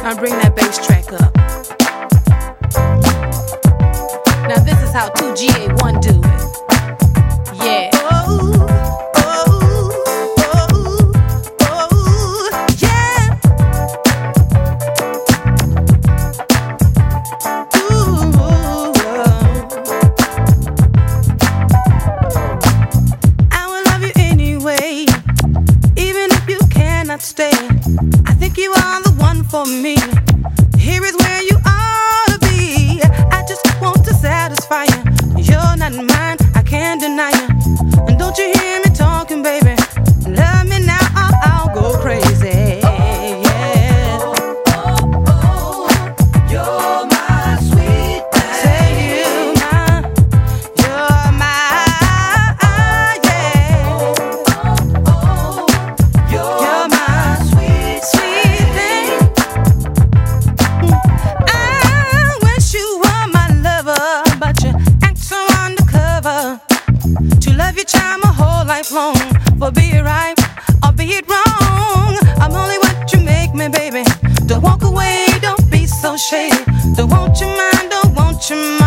Now bring that bass track up. Now this is how 2GA1 do it. Yeah. Stay. I think you are the one for me. Here is where you ought to be. I just want to satisfy you. You're not mine, I can't deny you. And don't you hear me talking, baby? Love me now, or I'll go crazy. Yeah. You're my sweet thing. Say you're my, yeah. You're my long, but be it right or be it wrong, I'm only what you make me, baby. Don't walk away, don't be so shady. Don't want your mind, don't want your mind.